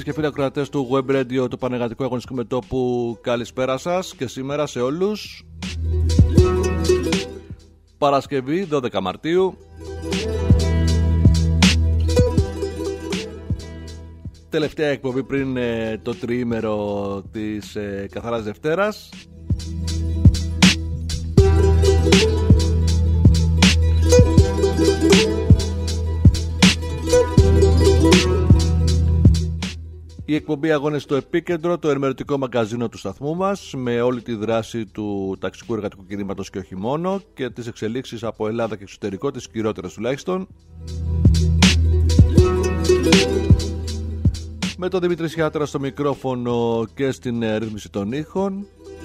Φίλες και φίλοι ακροατές του Web Radio, του Πανεγατικού Αγωνιστικού Μετώπου, καλησπέρα σας και σήμερα σε όλους. Παρασκευή 12 Μαρτίου. Τελευταία εκπομπή πριν το τριήμερο της Καθαράς Δευτέρας. Η εκπομπή Αγώνες στο Επίκεντρο, το ενημερωτικό μαγκαζίνο του σταθμού μας, με όλη τη δράση του ταξικού εργατικού κινήματος και όχι μόνο, και τις εξελίξεις από Ελλάδα και εξωτερικό, τις κυριότερες τουλάχιστον. Με τον Δημήτρη Σιάτρα στο μικρόφωνο και στην ρύθμιση των ήχων.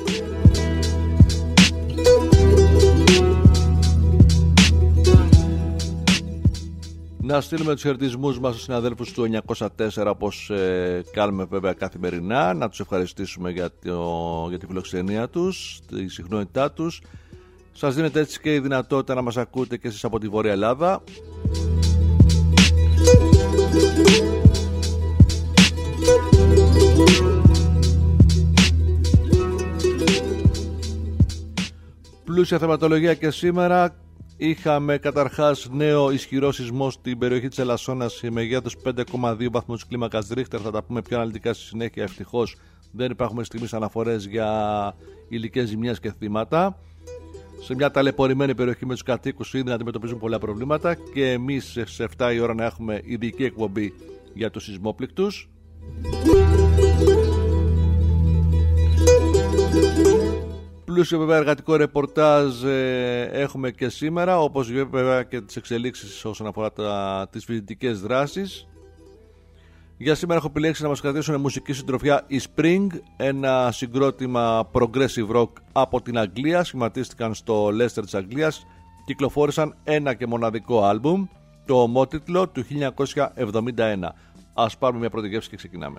Να στείλουμε τους χαιρετισμούς μας στους συναδέλφους του 904, όπως κάνουμε βέβαια καθημερινά. Να τους ευχαριστήσουμε για τη φιλοξενία τους, τη συχνότητά τους. Σας δίνεται έτσι και η δυνατότητα να μας ακούτε και εσείς από τη Βόρεια Ελλάδα. Πλούσια θεματολογία και σήμερα. Είχαμε καταρχάς νέο ισχυρό σεισμό στην περιοχή της Ελασσόνας σε μεγέθους 5,2 βαθμούς κλίμακας Ρίχτερ. Θα τα πούμε πιο αναλυτικά στη συνέχεια. Ευτυχώς δεν υπάρχουν στιγμής αναφορές για υλικές ζημιές και θύματα. Σε μια ταλαιπωρημένη περιοχή με τους κατοίκους ήδη να αντιμετωπίζουν πολλά προβλήματα, και εμείς σε 7 η ώρα να έχουμε ειδική εκπομπή για τους σεισμόπληκτους. Πλούσιο βέβαια εργατικό ρεπορτάζ έχουμε και σήμερα, όπως βέβαια και τις εξελίξεις όσον αφορά τις φοιτητικές δράσεις. Για σήμερα έχω επιλέξει να μας κρατήσουν μουσική συντροφιά η Spring, ένα συγκρότημα progressive rock από την Αγγλία. Σχηματίστηκαν στο Leicester της Αγγλίας, κυκλοφόρησαν ένα και μοναδικό άλμπουμ, το ομότιτλο του 1971. Ας πάρουμε μια πρώτη γεύση και ξεκινάμε.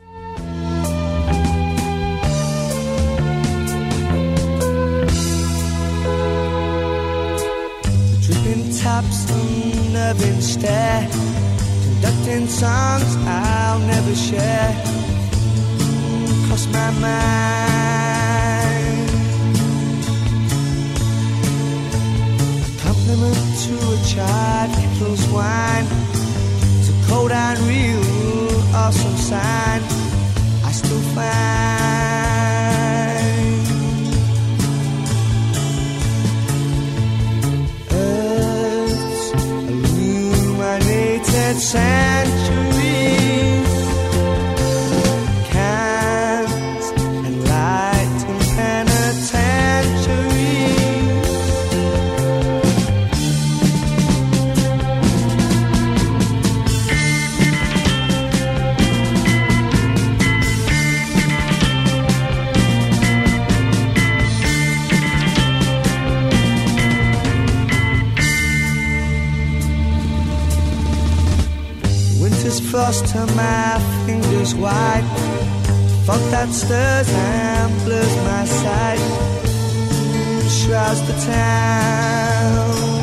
Taps unnerving stare, conducting songs I'll never share, cross my mind. A compliment to a child, close wine, it's a cold and real awesome sign I still find. Centuries can't enlighten penitentiaries. Frost to my fingers white, fog that stirs and blurs my sight, shrouds the town,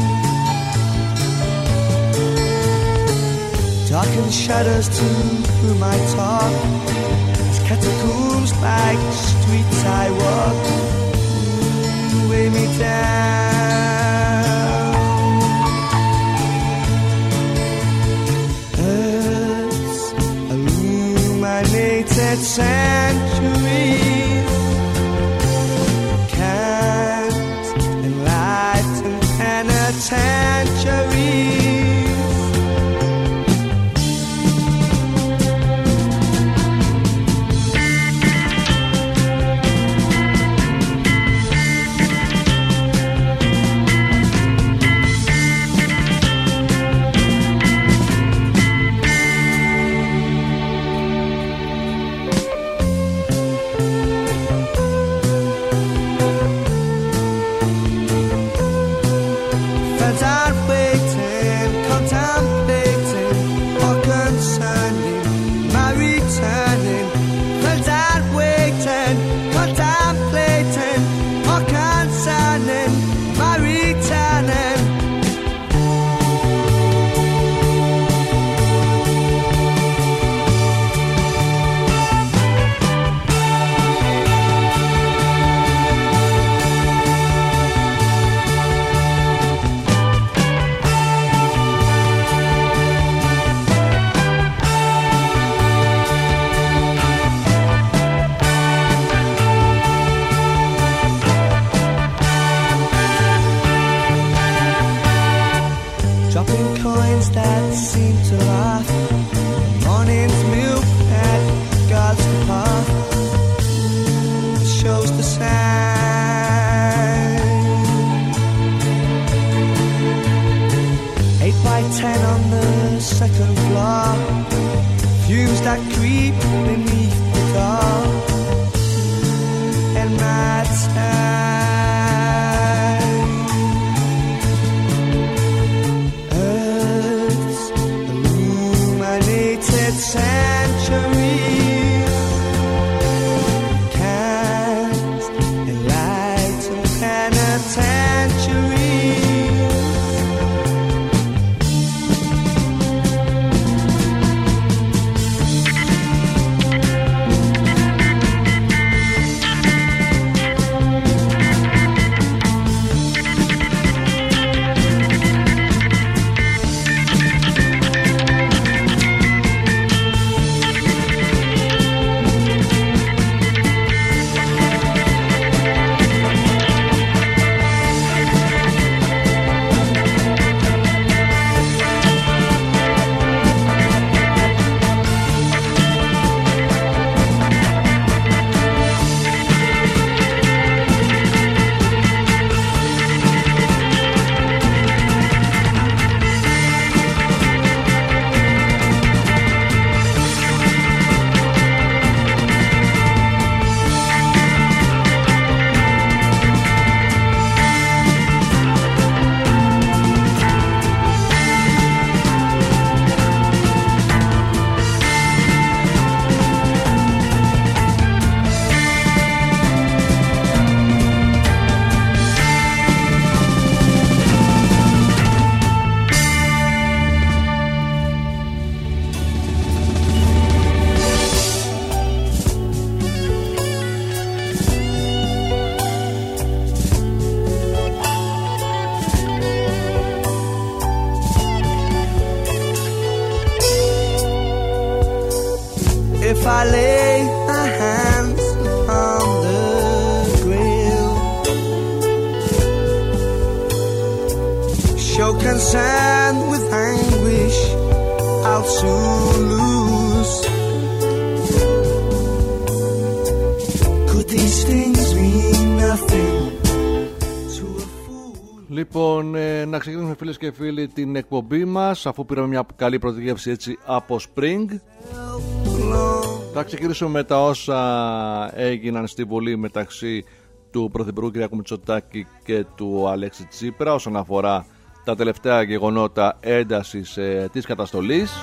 darken shadows to whom I talk, as catacombs like streets I walk, weigh me down. Centuries can't enlighten penitentiaries. 10 on the second floor, fumes that creep beneath the door. And my time, Earth's illuminated sanctuary, cast a light of penitentiary. If I lay my hands upon the grill, show concern with anguish, I'll soon lose. Could these things mean nothing to a fool? Λοιπόν, να ξεκινήσουμε φίλες και φίλοι την εκπομπή μας, αφού πήραμε μια καλή πρωτογεύση έτσι από Spring. Θα ξεκινήσουμε με τα όσα έγιναν στη Βουλή μεταξύ του Πρωθυπουργού Κυριάκου Μητσοτάκη και του Αλέξη Τσίπρα όσον αφορά τα τελευταία γεγονότα έντασης της καταστολής.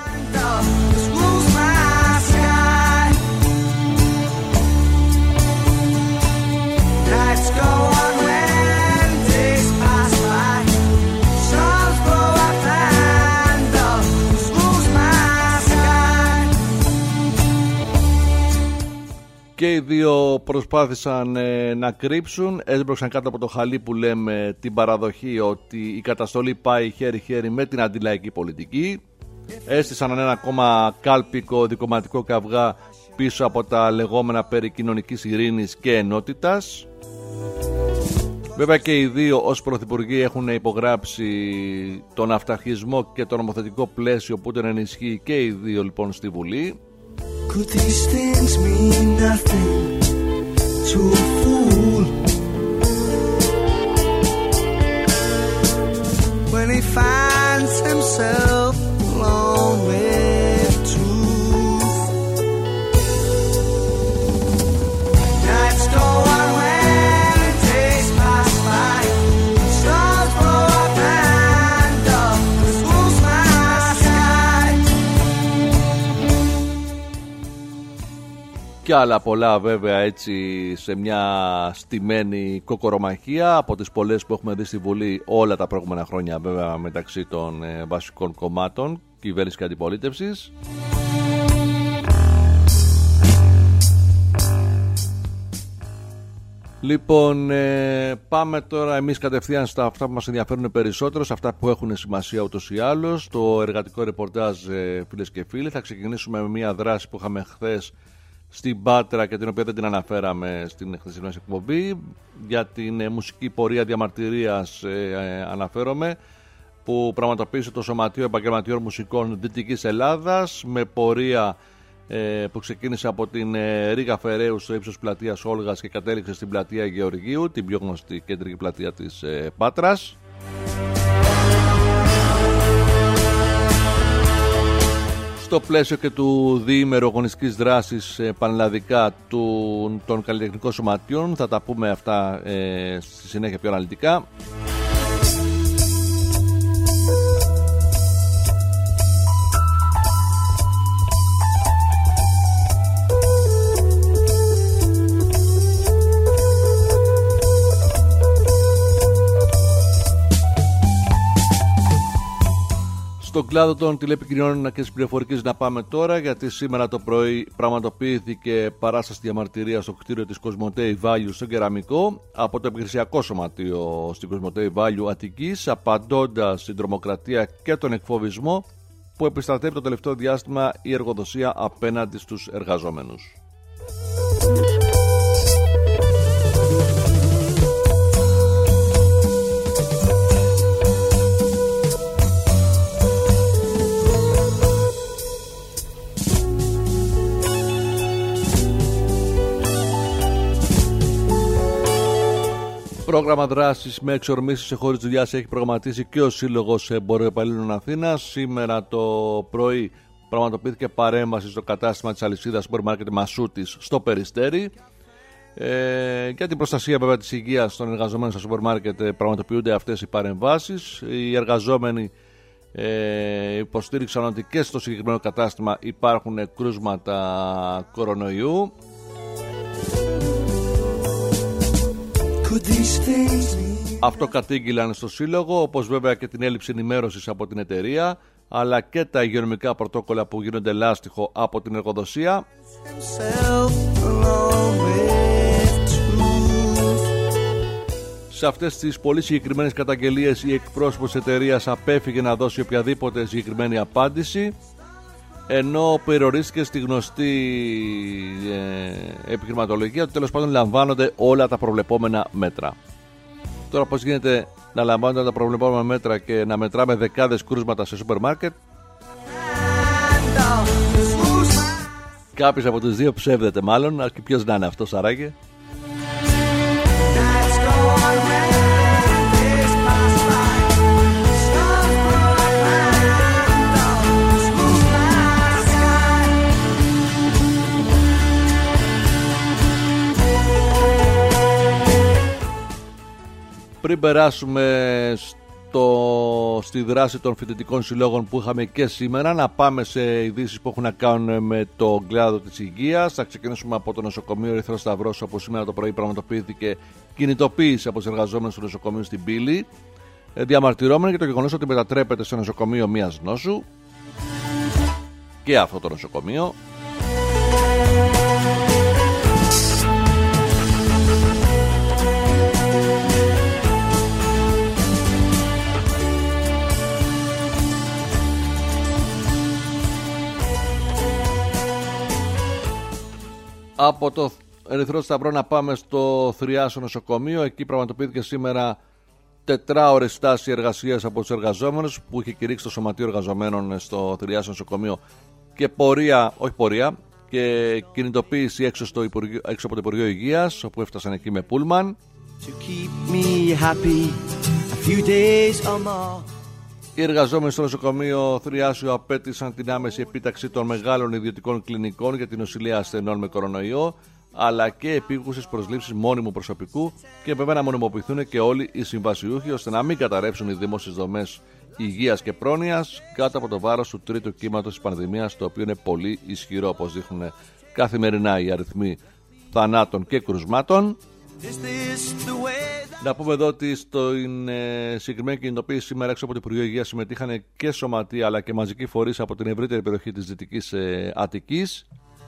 Και οι δύο προσπάθησαν να κρύψουν, έσπρωξαν κάτω από το χαλί που λέμε την παραδοχή ότι η καταστολή πάει χέρι-χέρι με την αντιλαϊκή πολιτική. Έστησαν ένα ακόμα κάλπικο δικομματικό καυγά πίσω από τα λεγόμενα περί κοινωνικής ειρήνης και ενότητας. Βέβαια και οι δύο ως πρωθυπουργοί έχουν υπογράψει τον αυταρχισμό και το νομοθετικό πλαίσιο που τον ενισχύει και οι δύο λοιπόν στη Βουλή. Could these things mean nothing to a fool when he finds himself alone with truth? Nights go on when days pass by, stars blow up and darkness rules my sky. Και άλλα πολλά βέβαια έτσι σε μια στημένη κοκορομαχία από τις πολλές που έχουμε δει στη Βουλή όλα τα προηγούμενα χρόνια βέβαια μεταξύ των βασικών κομμάτων κυβέρνησης και αντιπολίτευσης. Λοιπόν, πάμε τώρα εμείς κατευθείαν στα αυτά που μας ενδιαφέρουν περισσότερο, σε αυτά που έχουν σημασία ούτως ή άλλως. Το εργατικό ρεπορτάζ, φίλες και φίλοι. Θα ξεκινήσουμε με μια δράση που είχαμε χθες στην Πάτρα και την οποία δεν την αναφέραμε στην χθεσινή εκπομπή. Για την μουσική πορεία διαμαρτυρίας αναφέρομαι, που πραγματοποίησε το Σωματείο Επαγγελματιών Μουσικών Δυτικής Ελλάδας με πορεία που ξεκίνησε από την Ρήγα Φεραίου στο ύψος πλατείας Όλγας και κατέληξε στην πλατεία Γεωργίου, την πιο γνωστή κεντρική πλατεία της Πάτρας. Στο πλαίσιο και του διήμερου αγωνιστικής δράσης πανελλαδικά των καλλιτεχνικών σωματείων, θα τα πούμε αυτά στη συνέχεια πιο αναλυτικά. Στον κλάδο των τηλεπικοινωνιών και της πληροφορικής να πάμε τώρα, γιατί σήμερα το πρωί πραγματοποιήθηκε παράσταση διαμαρτυρία στο κτίριο της Κοσμοτέη Value στο Κεραμικό από το επιχειρησιακό σωματείο στην Κοσμοτέη Value Αττικής, απαντώντας στην τρομοκρατία και τον εκφοβισμό που επιστρατεύει το τελευταίο διάστημα η εργοδοσία απέναντι στους εργαζόμενους. Πρόγραμμα δράσης με εξορμήσεις σε χώρες δουλειάς έχει προγραμματίσει και ο Σύλλογος Εμπορευαλλήλων Αθήνας. Σήμερα το πρωί πραγματοποιήθηκε παρέμβαση στο κατάστημα της αλυσίδας σούπερ μάρκετ Μασούτης στο Περιστέρι. Για την προστασία βέβαια της υγείας των εργαζομένων στα σούπερ μάρκετ πραγματοποιούνται αυτές οι παρεμβάσεις. Οι εργαζόμενοι υποστήριξαν ότι και στο συγκεκριμένο κατάστημα υπάρχουν κρούσματα κορονοϊού. Αυτό κατήγγυλαν στο Σύλλογο, όπως βέβαια και την έλλειψη ενημέρωσης από την εταιρεία, αλλά και τα υγειονομικά πρωτόκολλα που γίνονται λάστιχο από την εργοδοσία. Σε αυτές τις πολύ συγκεκριμένες καταγγελίες η εκπρόσωπος της εταιρείας απέφυγε να δώσει οποιαδήποτε συγκεκριμένη απάντηση, ενώ περιορίστηκε στη γνωστή επιχειρηματολογία ότι τέλος πάντων λαμβάνονται όλα τα προβλεπόμενα μέτρα. Τώρα πώς γίνεται να λαμβάνονται τα προβλεπόμενα μέτρα και να μετράμε δεκάδες κρούσματα σε σούπερ μάρκετ? Κάποιος από τους δύο ψεύδεται μάλλον, και ποιος να είναι αυτός άραγε? Πριν περάσουμε στη δράση των φοιτητικών συλλόγων που είχαμε και σήμερα, να πάμε σε ειδήσεις που έχουν να κάνουν με το κλάδο της υγείας. Θα ξεκινήσουμε από το νοσοκομείο Ερυθρός Σταυρός, όπου σήμερα το πρωί πραγματοποιήθηκε κινητοποίηση από τους εργαζόμενους του νοσοκομείου στην Πύλη, διαμαρτυρόμενοι για το γεγονός ότι μετατρέπεται σε νοσοκομείο μιας νόσου και αυτό το νοσοκομείο. Από το Ερυθρό Σταυρό να πάμε στο Θριάσιο νοσοκομείο. Εκεί πραγματοποιήθηκε σήμερα 4ωρη στάση εργασίας από τους εργαζόμενους που είχε κηρύξει το Σωματείο Εργαζομένων στο Θριάσιο νοσοκομείο και κινητοποίηση έξω από το Υπουργείο Υγείας, όπου έφτασαν εκεί με πούλμαν. Οι εργαζόμενοι στο νοσοκομείο Θριάσιο απέτησαν την άμεση επίταξη των μεγάλων ιδιωτικών κλινικών για την νοσηλεία ασθενών με κορονοϊό, αλλά και επίγουσες προσλήψεις μόνιμου προσωπικού και βέβαια να μονιμοποιηθούν και όλοι οι συμβασιούχοι, ώστε να μην καταρρεύσουν οι δημόσιες δομές υγείας και πρόνοιας κάτω από το βάρος του τρίτου κύματος της πανδημίας, το οποίο είναι πολύ ισχυρό, όπως δείχνουν καθημερινά οι αριθμοί θανάτων και κρουσμάτων. Να πούμε εδώ ότι στην συγκεκριμένη κινητοποίηση σήμερα έξω από το Υπουργείο Υγείας συμμετείχαν και σωματεία αλλά και μαζικοί φορείς από την ευρύτερη περιοχή της Δυτικής Αττικής.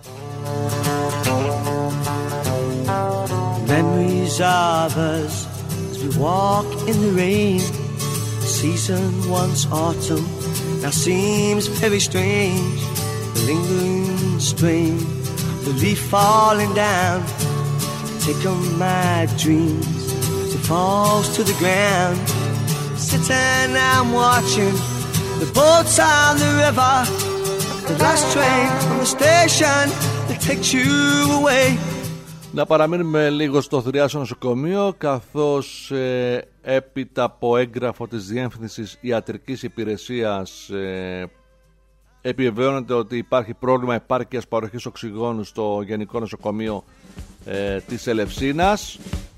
Memories of us as we walk in the rain. The season once autumn now seems very strange. The lingering strain, the leaf falling down, take on my dreams. It falls to the ground. Sitting I'm watching the boats on the river. The last train from the station that takes you away. Να παραμείνουμε λίγο στο Θριάσιο νοσοκομείο, καθώς έπειτα από έγγραφο της Διεύθυνσης Ιατρικής Υπηρεσίας Επιβεβαιώνεται ότι υπάρχει πρόβλημα επάρκειας παροχής οξυγόνου στο Γενικό Νοσοκομείο της Ελευσίνας.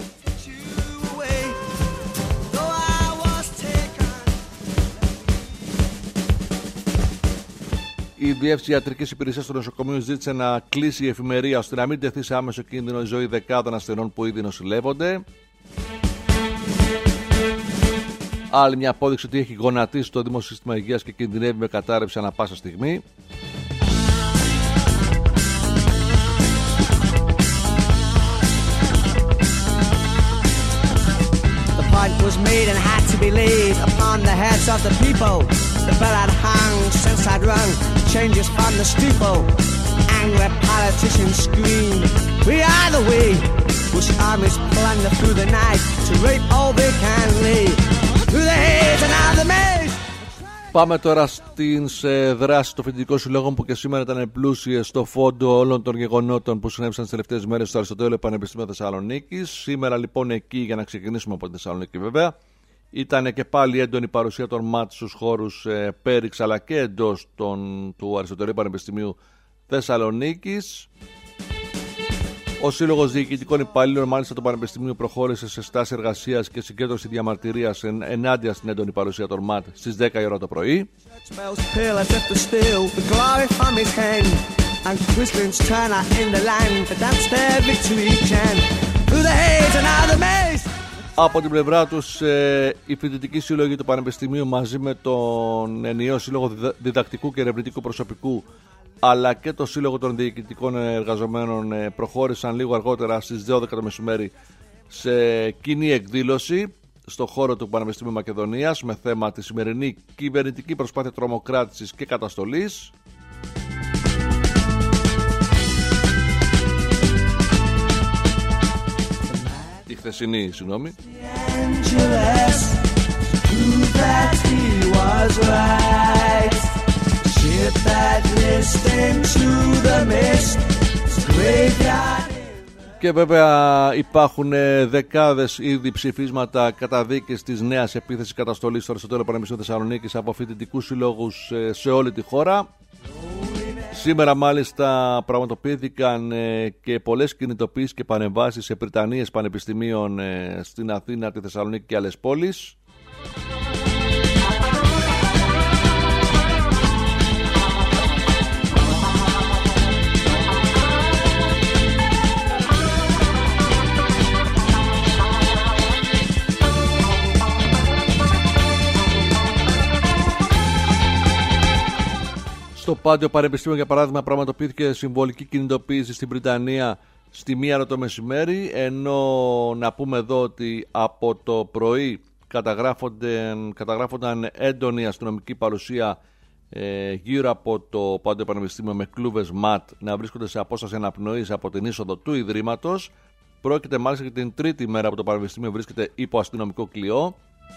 Η Διεύθυνση Ιατρικής Υπηρεσίας του νοσοκομείου ζήτησε να κλείσει η εφημερία ώστε να μην τεθεί σε άμεσο κίνδυνο η ζωή δεκάδων ασθενών που ήδη νοσηλεύονται. Άλλη μια απόδειξη ότι έχει γονατίσει το δημόσιο σύστημα υγείας και κινδυνεύει με κατάρρευση ανά πάσα στιγμή. The point was made and had to be laid upon the heads of the people. The bell had hung since I'd rung changes from the steeple. Angry politicians scream, we are the way. Bush armies plunder through the night to rape all they can lay. Through the haze and out of the maze. Πάμε τώρα στις δράσεις των φοιτητικών συλλόγων που και σήμερα ήταν πλούσιες στο φόντο όλων των γεγονότων που συνέβησαν τις τελευταίες μέρες στο Αριστοτέλειο Πανεπιστήμιο Θεσσαλονίκης. Σήμερα λοιπόν εκεί, για να ξεκινήσουμε από τη Θεσσαλονίκη βέβαια, ήταν και πάλι έντονη παρουσία των ΜΑΤ στους χώρους Πέριξ αλλά και εντός του Αριστοτελείου Πανεπιστημίου Θεσσαλονίκης. Ο Σύλλογος Διοικητικών Υπαλλήλων μάλιστα του Πανεπιστημίου προχώρησε σε στάση εργασίας και συγκέντρωση διαμαρτυρίας ενάντια στην έντονη παρουσία των ΜΑΤ στις 10 η ώρα το πρωί. Από την πλευρά τους οι φοιτητικοί σύλλογοι του Πανεπιστημίου μαζί με τον ενιαίο Σύλλογο Διδακτικού και Ερευνητικού Προσωπικού αλλά και το Σύλλογο των Διοικητικών Εργαζομένων προχώρησαν λίγο αργότερα στις 12 το μεσημέρι σε κοινή εκδήλωση στο χώρο του Πανεπιστημίου Μακεδονίας με θέμα τη σημερινή κυβερνητική προσπάθεια τρομοκράτησης και καταστολής. Η χθεσινή, συγγνώμη. Και βέβαια υπάρχουν δεκάδες ήδη ψηφίσματα καταδίκης της νέας επίθεσης καταστολής στο Αριστοτέλειο Πανεπιστήμιο Θεσσαλονίκης από φοιτητικούς συλλόγους σε όλη τη χώρα. Σήμερα μάλιστα πραγματοποιήθηκαν και πολλές κινητοποιήσεις και πανεμβάσεις σε πριτανείες πανεπιστημίων στην Αθήνα, τη Θεσσαλονίκη και άλλες πόλεις. Στο Πάντιο Πανεπιστήμιο, για παράδειγμα, πραγματοποιήθηκε συμβολική κινητοποίηση στην Βρυτανία στη 1 το μεσημέρι, ενώ να πούμε εδώ ότι από το πρωί καταγράφονταν έντονη αστυνομική παρουσία γύρω από το Πάντιο Πανεπιστήμιο με κλούβες ΜΑΤ να βρίσκονται σε απόσταση αναπνοής από την είσοδο του Ιδρύματος. Πρόκειται μάλιστα για την τρίτη μέρα που το Πανεπιστήμιο βρίσκεται υπό αστυνομικό κλειό.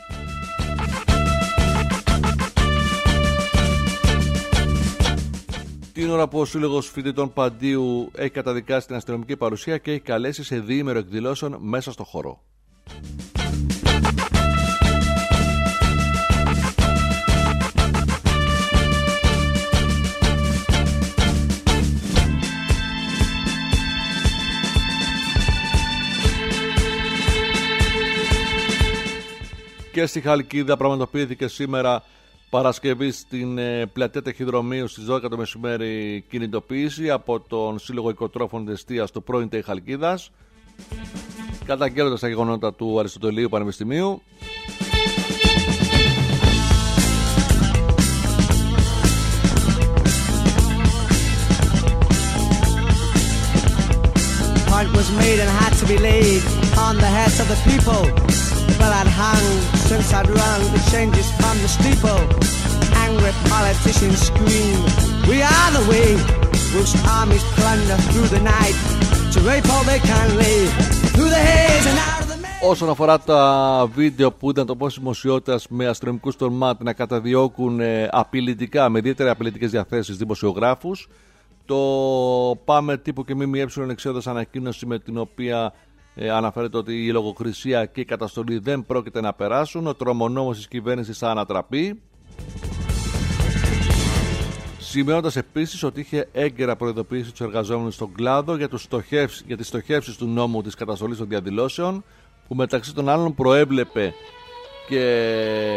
Την ώρα που ο Σύλλογος Φοιτητών Παντίου έχει καταδικάσει την αστυνομική παρουσία και έχει καλέσει σε διήμερο εκδηλώσεων μέσα στο χώρο. Και στη Χαλκίδα πραγματοποιήθηκε σήμερα Παρασκευή στην πλατεία Ταχυδρομείου στις 12 το μεσημέρι κινητοποίηση από τον Σύλλογο Οικοτρόφων Εστίας του πρώην ΤΕΙ Χαλκίδας, καταγγέλλοντας τα γεγονότα του Αριστοτελείου Πανεπιστημίου. Was made and had to be laid on the heads of the people. The bell had hung since I'd rung the changes from the steeple. Angry politicians scream, we are the way. Bush armies plunder through the night to rape all they can lay. Through the haze and out of the maze. Όσον αφορά τα βίντεο που ήταν το πόσιμο δημοσιότητας με αστυνομικούς των ΜΑΤ να καταδιώκουν απειλητικά, με ιδιαίτερα απειλητικές διαθέσεις δημοσιογράφους, το Πάμε Τύπο και ΜΜΕ εξέδωσε ανακοίνωση με την οποία αναφέρεται ότι η λογοκρισία και η καταστολή δεν πρόκειται να περάσουν. Ο τρομονόμος της κυβέρνησης θα ανατραπεί. σημειώνοντας επίσης ότι είχε έγκαιρα προειδοποιήσει τους εργαζόμενους στον κλάδο για τις στοχεύσεις του νόμου της καταστολής των διαδηλώσεων, που μεταξύ των άλλων προέβλεπε και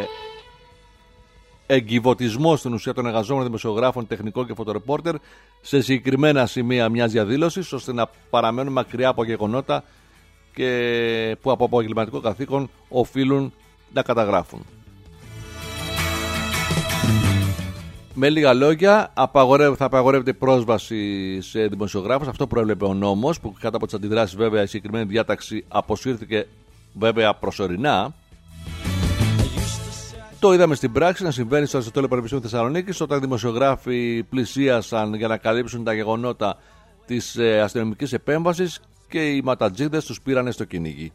εγκιβωτισμό στην ουσία των εργαζόμενων δημοσιογράφων, τεχνικών και φωτορεπόρτερ σε συγκεκριμένα σημεία μιας διαδήλωσης, ώστε να παραμένουν μακριά από γεγονότα και που από επαγγελματικό καθήκον οφείλουν να καταγράφουν. Με λίγα λόγια, θα απαγορεύεται η πρόσβαση σε δημοσιογράφους. Αυτό προέβλεπε ο νόμος, που κάτω από τις αντιδράσεις βέβαια η συγκεκριμένη διάταξη αποσύρθηκε βέβαια προσωρινά. Το είδαμε στην πράξη να συμβαίνει στο Αριστοτέλειο Πανεπιστήμιο Θεσσαλονίκης, όταν οι δημοσιογράφοι πλησίασαν για να καλύψουν τα γεγονότα της αστυνομικής επέμβασης και οι ματατζίδες τους πήρανε στο κυνήγι.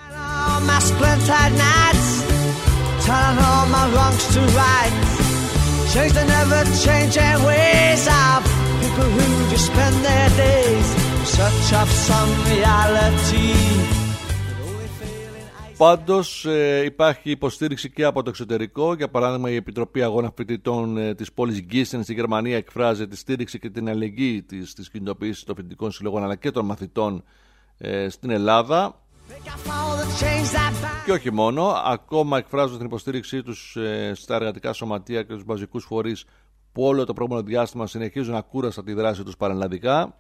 Πάντως υπάρχει υποστήριξη και από το εξωτερικό. Για παράδειγμα, η Επιτροπή Αγώνα Φοιτητών της πόλης Γκίστεν στη Γερμανία εκφράζει τη στήριξη και την αλληλεγγύη της στις κινητοποιήσεις των φοιτητικών συλλογών αλλά και των μαθητών στην Ελλάδα. Και όχι μόνο, ακόμα εκφράζουν την υποστήριξή τους στα εργατικά σωματεία και τους μαζικούς φορείς που όλο το προηγούμενο διάστημα συνεχίζουν ακούραστα τη δράση τους πανελλαδικά.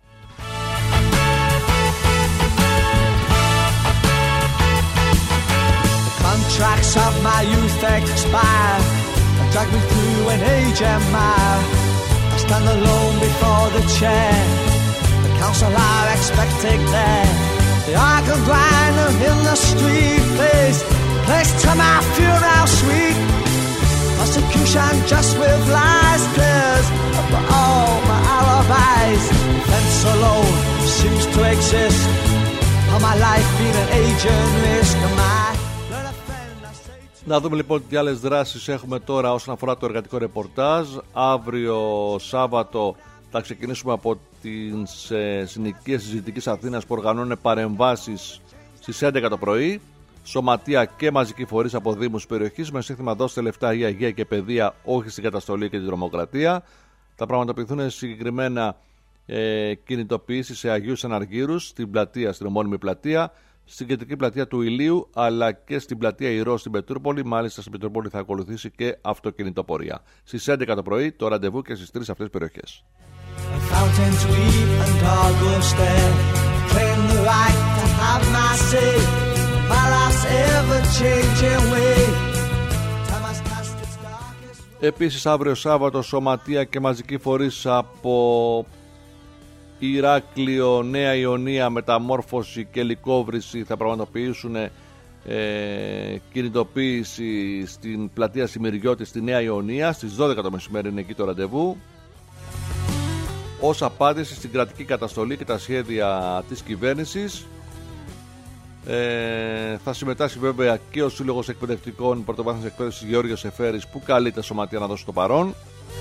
Contracts of my youth expire and drag me through an age and mile. I stand alone before the chair. The council are expecting there. The organ grinder in the street plays to my funeral suite. Prosecution just with lies clears up all my alibis. Fence alone seems to exist. All my life been an agent risk of my. Να δούμε λοιπόν τι άλλες δράσεις έχουμε τώρα όσον αφορά το εργατικό ρεπορτάζ. Αύριο Σάββατο θα ξεκινήσουμε από τις συνοικίες της Δυτικής Αθήνας που οργανώνουν παρεμβάσεις στις 11 το πρωί. Σωματεία και μαζικοί φορείς από δήμους περιοχής με σύνθημα «Δώστε λεφτά για υγεία και παιδεία, όχι στην καταστολή και την τρομοκρατία». Θα πραγματοποιηθούν συγκεκριμένα κινητοποιήσεις σε Αγίους Αναργύρους, στην πλατεία, στην ομώνυμη πλατεία, στην κεντρική πλατεία του Ηλίου, αλλά και στην πλατεία Ηρώ στην Πετρούπολη. Μάλιστα στην Πετρούπολη θα ακολουθήσει και αυτοκινητοπορία. Στις 11 το πρωί το ραντεβού και στις 3 αυτές περιοχές. Επίσης αύριο Σάββατο σωματεία και μαζικοί φορείς από Ηράκλειο, Νέα Ιωνία, Μεταμόρφωση και Λυκόβρηση θα πραγματοποιήσουν κινητοποίηση στην πλατεία Σημειριώτη στη Νέα Ιωνία. Στις 12 το μεσημέρι είναι εκεί το ραντεβού, ως απάντηση στην κρατική καταστολή και τα σχέδια της κυβέρνησης. Θα συμμετάσχει βέβαια και ο Σύλλογος Εκπαιδευτικών Πρωτοβάθμιας Εκπαίδευσης Γεώργιος Εφέρης, που καλεί τα σωματεία να δώσουν το παρόν.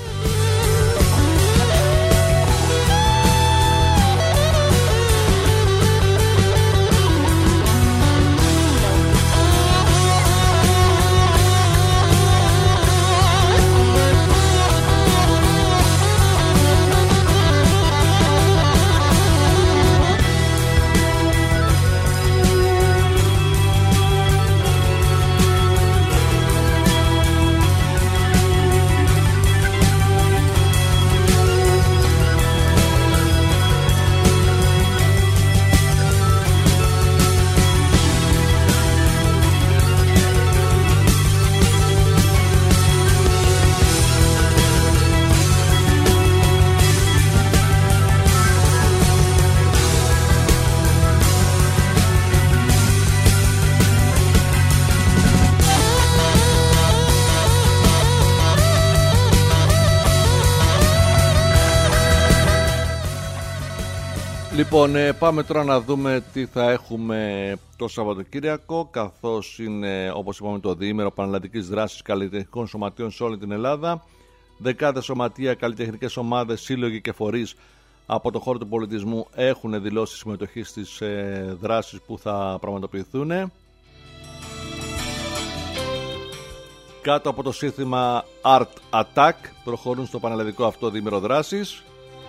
Λοιπόν, πάμε τώρα να δούμε τι θα έχουμε το Σαββατοκύριακο, καθώς είναι, όπως είπαμε, το διήμερο πανελλαδικής δράσης καλλιτεχνικών σωματείων σε όλη την Ελλάδα. Δεκάδες σωματεία, καλλιτεχνικές ομάδες, σύλλογοι και φορείς από το χώρο του πολιτισμού έχουν δηλώσει συμμετοχή στις δράσεις που θα πραγματοποιηθούν. κάτω από το σύνθημα Art Attack προχωρούν στο πανελλαδικό αυτό διήμερο δράσης,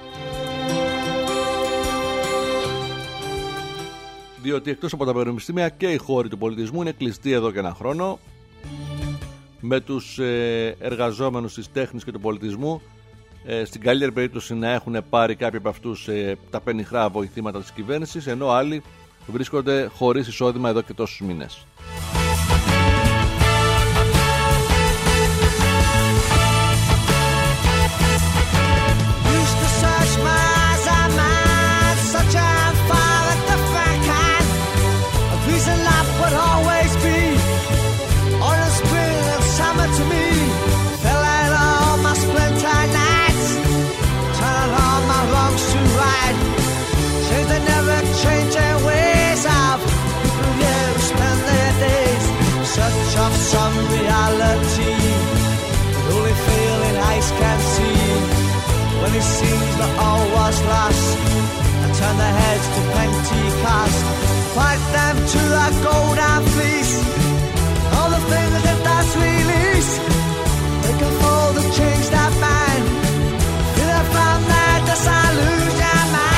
διότι εκτός από τα πανεπιστήμια και οι χώροι του πολιτισμού είναι κλειστοί εδώ και ένα χρόνο, με τους εργαζόμενους της τέχνης και του πολιτισμού στην καλύτερη περίπτωση να έχουν πάρει κάποιοι από αυτούς τα πενιχρά βοηθήματα της κυβέρνησης, ενώ άλλοι βρίσκονται χωρίς εισόδημα εδώ και τόσους μήνες. Some reality that only failing eyes can see. When it seems that all was lost, I turn their heads to Pentecost, fight them to the golden fleece. All the things that that's release, they can fold and change that mind. Feel it from their disillusion mind.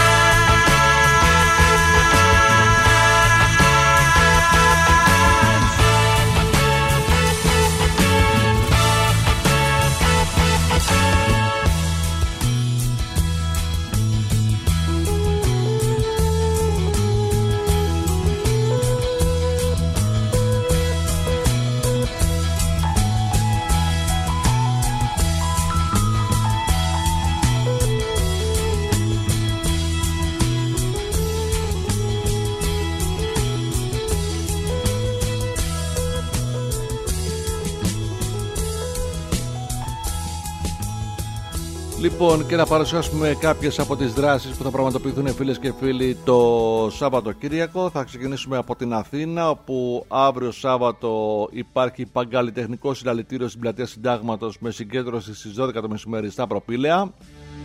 Λοιπόν, και να παρουσιάσουμε κάποιες από τις δράσεις που θα πραγματοποιηθούν, φίλες και φίλοι, το Σαββατοκύριακο. Θα ξεκινήσουμε από την Αθήνα, όπου αύριο Σάββατο υπάρχει παγκαλλιτεχνικό συλλαλητήριο στην πλατεία Συντάγματος με συγκέντρωση στις 12 το μεσημέρι στα Προπήλαια.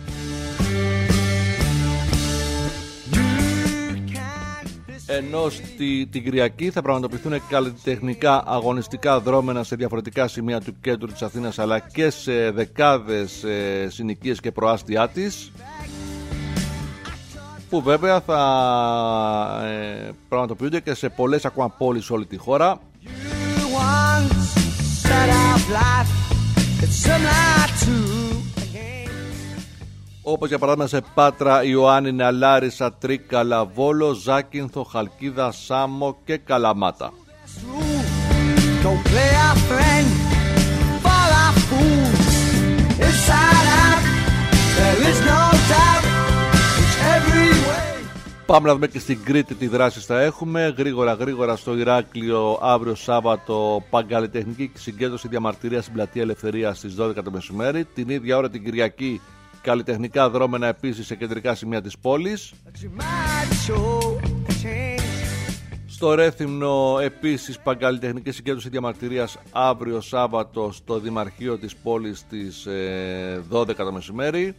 Ενώ την Κυριακή θα πραγματοποιηθούν καλλιτεχνικά αγωνιστικά δρόμενα σε διαφορετικά σημεία του κέντρου της Αθήνας, αλλά και σε δεκάδες συνοικίες και προάστια της, που βέβαια θα πραγματοποιούνται και σε πολλές ακόμα πόλεις σε όλη τη χώρα. Όπως για παράδειγμα σε Πάτρα, Ιωάννινα, Λάρισα, Τρίκαλα, Βόλο, Ζάκυνθο, Χαλκίδα, Σάμο και Καλαμάτα. Πάμε να δούμε και στην Κρήτη τι δράσεις θα έχουμε. Γρήγορα στο Ηράκλειο αύριο Σάββατο παγκαλλιτεχνική συγκέντρωση διαμαρτυρίας στην πλατεία Ελευθερίας στις 12 το μεσημέρι. Την ίδια ώρα την Κυριακή καλλιτεχνικά δρόμενα επίσης σε κεντρικά σημεία της πόλης. Στο Ρέθυμνο επίσης παγκαλλιτεχνική συγκέντρωση διαμαρτυρίας αύριο Σάββατο στο Δημαρχείο της πόλης στις 12 το μεσημέρι.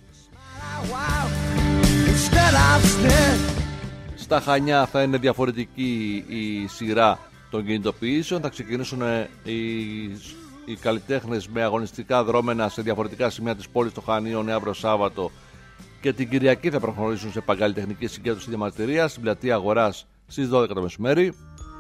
Στα Χανιά θα είναι διαφορετική η σειρά των κινητοποιήσεων. Θα ξεκινήσουν οι καλλιτέχνες με αγωνιστικά δρόμενα σε διαφορετικά σημεία της πόλης των Χανίων αύριο Σάββατο, και την Κυριακή θα προχωρήσουν σε παγκαλλιτεχνική συγκέντρωση διαμαρτυρίας στην πλατεία Αγοράς στις 12 το μεσημέρι.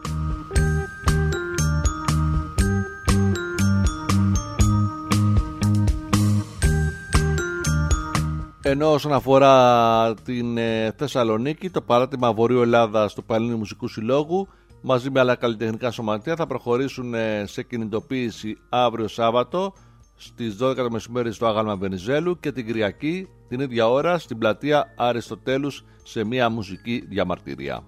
Ενώ όσον αφορά την Θεσσαλονίκη, το παράρτημα Βορείου Ελλάδας του Πανελλήνιου Μουσικού Συλλόγου μαζί με άλλα καλλιτεχνικά σωματεία θα προχωρήσουν σε κινητοποίηση αύριο Σάββατο στις 12 το μεσημέρι στο Άγαλμα Βενιζέλου, και την Κυριακή την ίδια ώρα στην πλατεία Αριστοτέλους σε μια μουσική διαμαρτυρία.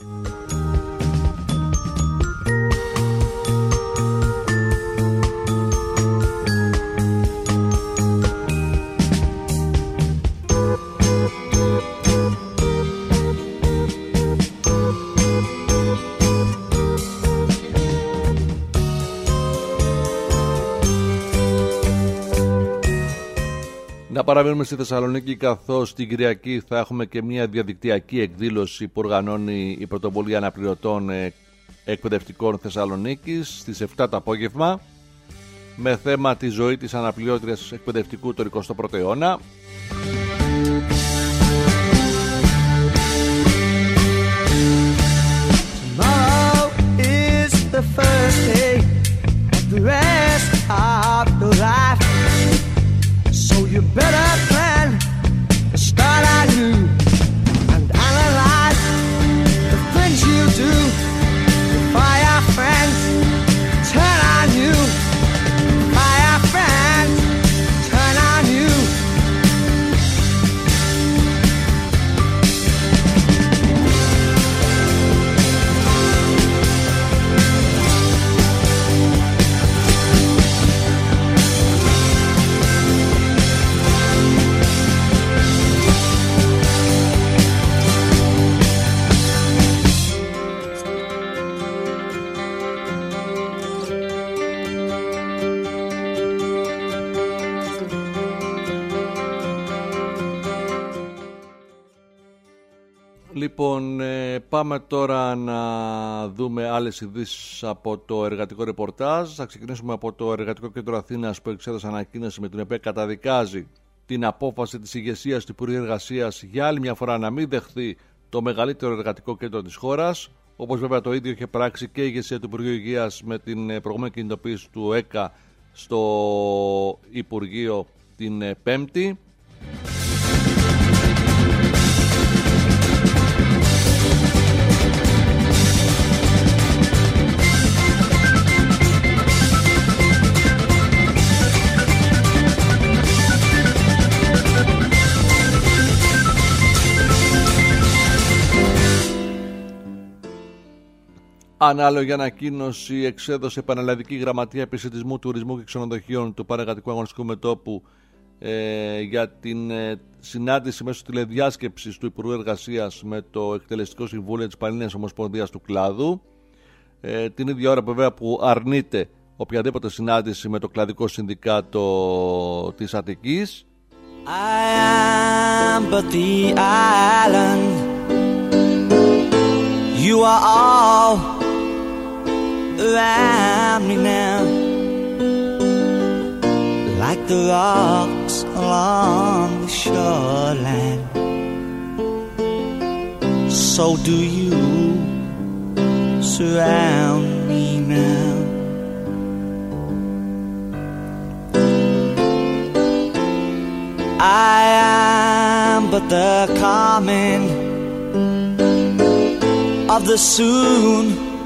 Να παραμείνουμε στη Θεσσαλονίκη, καθώς την Κυριακή θα έχουμε και μια διαδικτυακή εκδήλωση που οργανώνει η Πρωτοβουλία Αναπληρωτών Εκπαιδευτικών Θεσσαλονίκης στις 7 το απόγευμα. με θέμα τη ζωή της αναπληρώτριας εκπαιδευτικού του 21ου αιώνα. Tomorrow is the first day of the rest of your life, so you better plan to start out new and analyze the things you do before your friends turn on you. Before your friends turn on you. Λοιπόν, πάμε τώρα να δούμε άλλες ειδήσεις από το εργατικό ρεπορτάζ. Θα ξεκινήσουμε από το Εργατικό Κέντρο Αθήνας, που εξέδωσε ανακοίνωση με την οποία καταδικάζει την απόφαση της ηγεσίας του Υπουργείου Εργασίας για άλλη μια φορά να μην δεχθεί το μεγαλύτερο εργατικό κέντρο της χώρας. Όπως βέβαια το ίδιο είχε πράξει και η ηγεσία του Υπουργείου Υγείας με την προηγούμενη κινητοποίηση του ΕΚΑ στο Υπουργείο την Πέμπτη. Ανάλογη ανακοίνωση εξέδωσε η Πανελλαδική Γραμματεία Επισιτισμού, Τουρισμού και Ξενοδοχείων του Πανεργατικού Αγωνιστικού Μετώπου για την συνάντηση μέσω τηλεδιάσκεψης του Υπουργού Εργασίας με το Εκτελεστικό Συμβούλιο της Πανελλήνιας Ομοσπονδίας του Κλάδου. Την ίδια ώρα βέβαια που αρνείται οποιαδήποτε συνάντηση με το κλαδικό συνδικάτο της Αττικής. I am but the island. You are all around me now, like the rocks along the shoreline. So do you surround me now. I am but the calming of the soon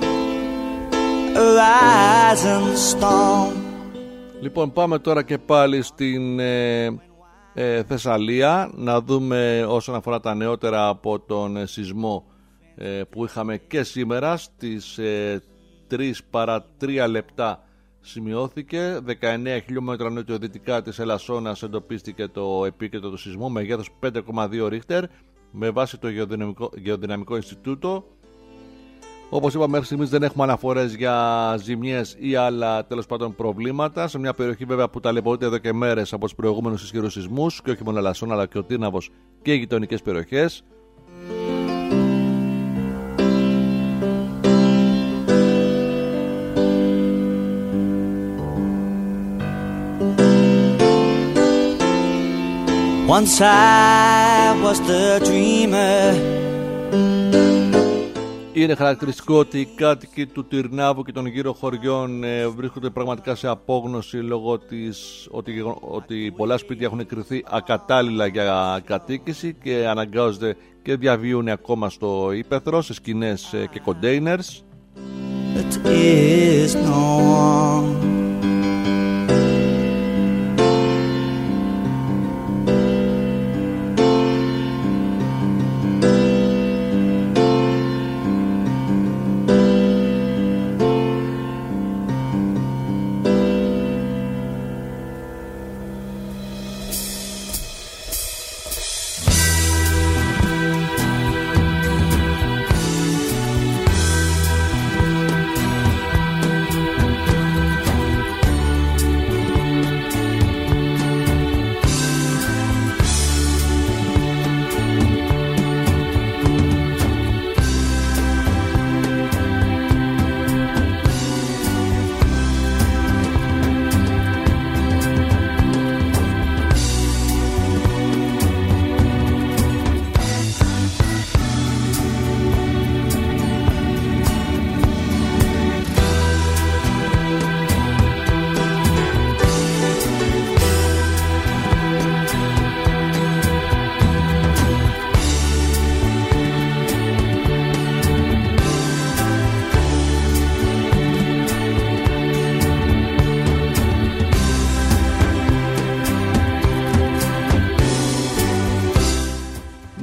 arising storm. Λοιπόν, πάμε τώρα και πάλι στην Θεσσαλία να δούμε όσον αφορά τα νεότερα από τον σεισμό που είχαμε και σήμερα στις 3 παρά 3 λεπτά σημειώθηκε. 19 χιλιόμετρα νοτιοδυτικά της Ελασσόνας εντοπίστηκε το επίκεντρο του σεισμού, μεγέθος 5,2 ρίχτερ, με βάση το Γεωδυναμικό Ινστιτούτο. Όπως είπα, μέχρι στιγμής δεν έχουμε αναφορές για ζημιές ή άλλα τέλος πάντων προβλήματα. Σε μια περιοχή βέβαια που ταλαιπωρείται εδώ και μέρες από τους προηγούμενους ισχυρούς σεισμούς, και όχι μόνο Ελασσόνα αλλά και ο Τίναβος και οι γειτονικές περιοχές. Once I was the dreamer. Είναι χαρακτηριστικό ότι οι κάτοικοι του Τυρνάβου και των γύρω χωριών βρίσκονται πραγματικά σε απόγνωση λόγω της ότι πολλά σπίτια έχουν κριθεί ακατάλληλα για κατοίκηση και αναγκάζονται και διαβιούν ακόμα στο ύπαιθρο σε σκηνές και κοντέινερς.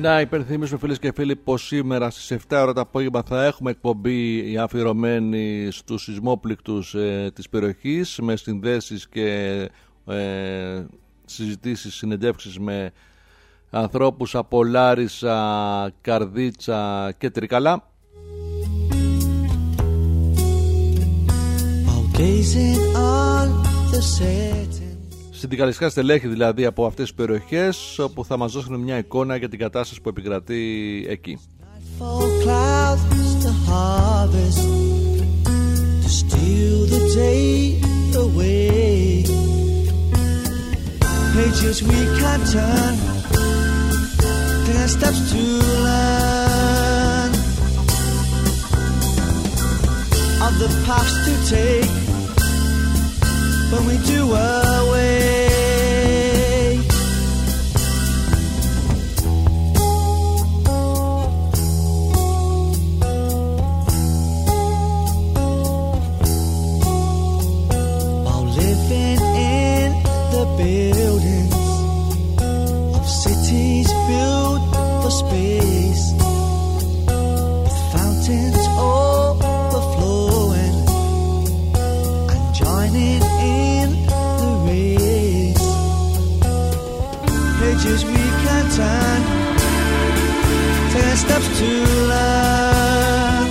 Να υπενθυμίσουμε, φίλες και φίλοι, πως σήμερα στις 7 ώρα το απόγευμα θα έχουμε εκπομπή αφιερωμένη στους σεισμόπληκτους της περιοχής, με συνδέσεις και συζητήσεις, συνεντεύξεις με ανθρώπους από Λάρισα, Καρδίτσα και Τρίκαλα. Συνδικαλιστικά στελέχη δηλαδή από αυτές τις περιοχές, όπου θα μας δώσουν μια εικόνα για την κατάσταση που επικρατεί εκεί. When we do away, while living in the buildings of cities built for space, with fountains overflowing and joining pages we can turn, 10 steps to learn,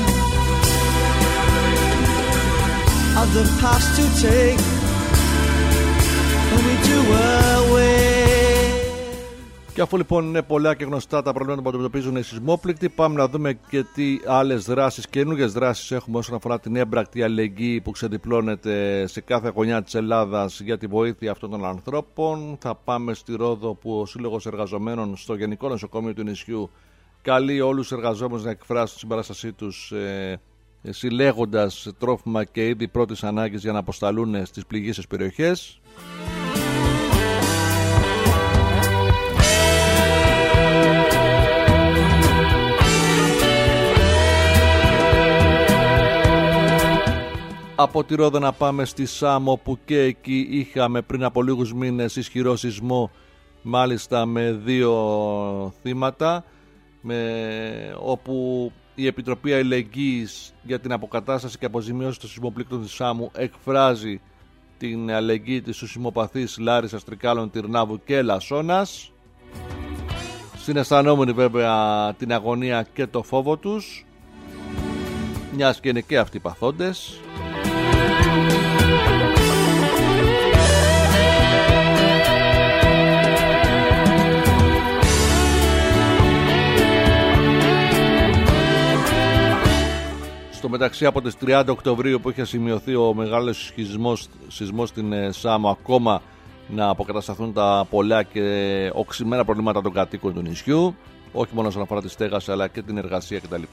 of the path to take when we do away. Και αφού λοιπόν είναι πολλά και γνωστά τα προβλήματα που αντιμετωπίζουν οι σεισμόπληκτοι, πάμε να δούμε και τι άλλες δράσεις, καινούργιες δράσεις έχουμε όσον αφορά την έμπρακτη αλληλεγγύη που ξεδιπλώνεται σε κάθε γωνιά της Ελλάδας για τη βοήθεια αυτών των ανθρώπων. Θα πάμε στη Ρόδο, που ο Σύλλογος Εργαζομένων στο Γενικό Νοσοκομείο του νησιού καλεί όλους τους εργαζόμενους να εκφράσουν τη συμπαράστασή τους, συλλέγοντας τρόφιμα και είδη πρώτης ανάγκης για να αποσταλούν στις πληγείσες περιοχές. Από τη Ρόδο να πάμε στη Σάμο, που και εκεί είχαμε πριν από λίγους μήνες ισχυρό σεισμό, μάλιστα με 2 θύματα, όπου η Επιτροπή Αλληλεγγύης για την αποκατάσταση και αποζημίωση των σεισμοπλήκτων της Σάμου εκφράζει την αλληλεγγύη της στους σεισμοπαθείς Λάρισσας, Τρικάλων, Τυρνάβου και Λασσόνας, συναισθανόμενοι βέβαια την αγωνία και το φόβο τους, μιας και είναι και αυτοί παθόντες. Στο μεταξύ, από τις 30 Οκτωβρίου που είχε σημειωθεί ο μεγάλος σεισμός στην Σάμο, ακόμα να αποκατασταθούν τα πολλά και οξυμένα προβλήματα των κατοίκων του νησιού, όχι μόνο όσον αφορά τη στέγαση αλλά και την εργασία κτλ.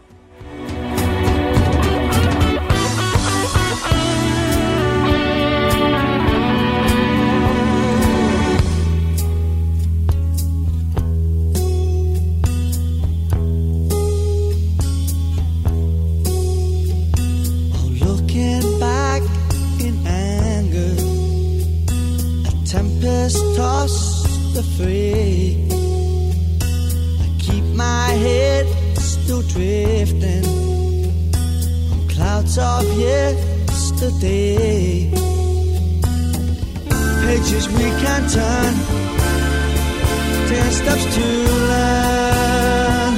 Toss the fray. I keep my head still drifting on clouds of yesterday. Pages we can turn, 10 steps to learn,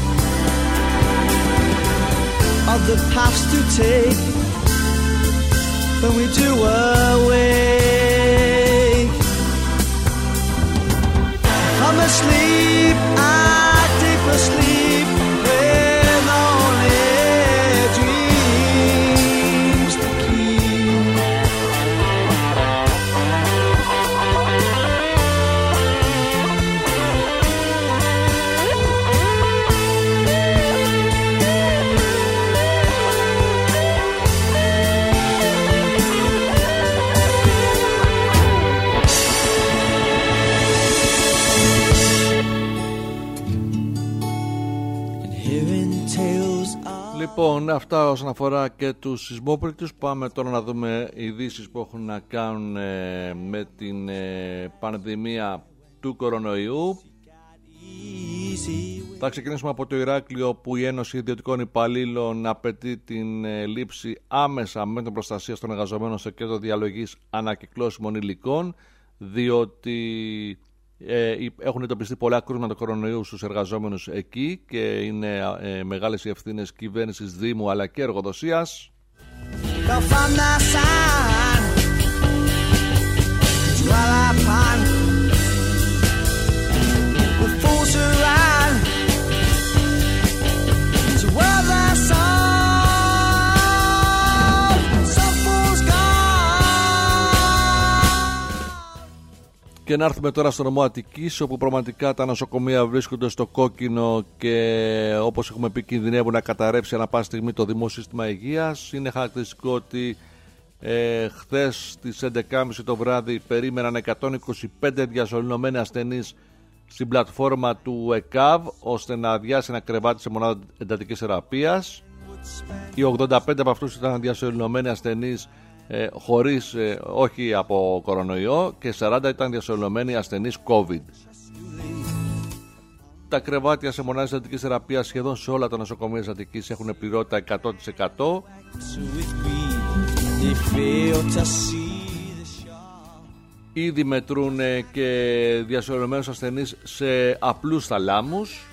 of the paths to take when we do away. I'm asleep, I'm deep asleep, with only dreams to keep. Λοιπόν, αυτά όσον αφορά και τους σεισμόπληκτους. Πάμε τώρα να δούμε ειδήσεις που έχουν να κάνουν με την πανδημία του κορονοϊού. Θα ξεκινήσουμε από το Ηράκλειο, που η Ένωση Ιδιωτικών Υπαλλήλων απαιτεί την λήψη άμεσα μέτρων προστασίας των εργαζομένων στο κέντρο διαλογής ανακυκλώσιμων υλικών, διότι έχουν εντοπιστεί πολλά κρούσματα κορονοϊού στους εργαζόμενους εκεί και είναι μεγάλες οι ευθύνες κυβέρνησης, Δήμου αλλά και εργοδοσίας. Και να έρθουμε τώρα στο νομό Αττικής, όπου πραγματικά τα νοσοκομεία βρίσκονται στο κόκκινο και όπως έχουμε πει κινδυνεύουν να καταρρεύσει ανά πάση στιγμή το δημόσιο σύστημα υγείας. Είναι χαρακτηριστικό ότι χθες στις 11.30 το βράδυ περίμεναν 125 διασωληνωμένοι ασθενείς στην πλατφόρμα του ΕΚΑΒ ώστε να αδειάσει ένα κρεβάτι σε μονάδα εντατικής θεραπείας. Οι 85 από αυτούς ήταν διασωληνωμένοι ασθενείς χωρίς, όχι από κορονοϊό, και 40 ήταν διασωληνωμένοι ασθενείς COVID. Τα κρεβάτια σε μονάδες εντατικής θεραπείας σχεδόν σε όλα τα νοσοκομεία της Αττικής έχουν πληρότητα 100%. Ήδη μετρούν και διασωληνωμένους ασθενείς σε απλούς θαλάμους.